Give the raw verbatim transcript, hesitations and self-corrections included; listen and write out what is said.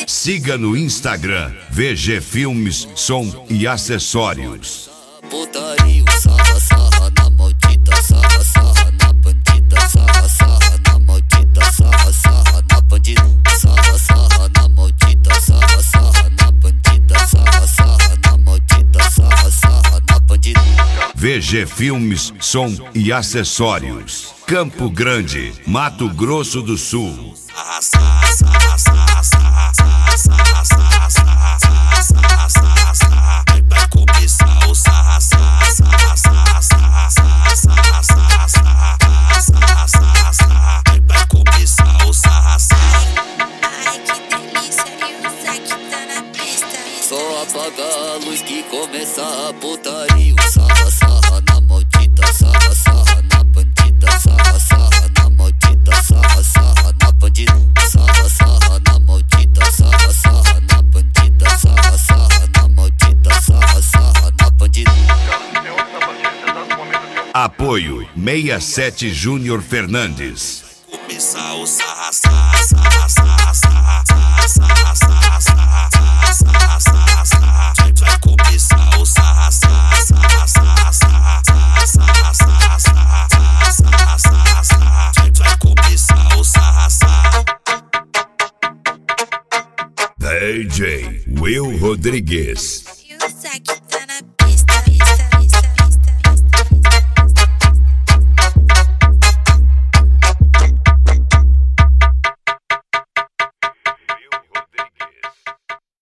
Siga no Instagram V G Filmes, Som e Acessórios. Putaria, sarra, sarra na maldita, sarra, sarra na bandida, sarra, sarra na maldita, sarra, sarra na bandida, sarra, sarra na maldita, sarra, sarra na bandida, sarra, sarra na maldita, sarra, sarra na bandida. V G Filmes, Som e Acessórios. Campo Grande, Mato Grosso do Sul. Vai começar o sarra, sarra, sarra, sarra, sarra, sarra, sarra, sarra, sarra, sarra. Vai começar o sarra, sarra. Ai, que delícia, e o Zac tá na pista. Só apaga a luz que começa a putaria. Sarra, sarra na maldita, sarra, sarra na bandida, sarra, sarra na maldita, sarra, sarra na bandida, sarra, sarra na maldita, sarra, sarra na bandida, sarra, sarra na maldita, sarra, sarra na bandida. Apoio sessenta e sete Júnior Fernandes. Começar o sarra, sarra, sarra, sarra, sarra, sarra, sarra, sarra, sarra, sarra, sarra, sarra. Vai começar o sarra, sarra, sarra, sarra, sarra, sarra, sarra, sarra, sarra, sarra, sarra. Vai começar o sarra, sarra. D J Will Rodrigues.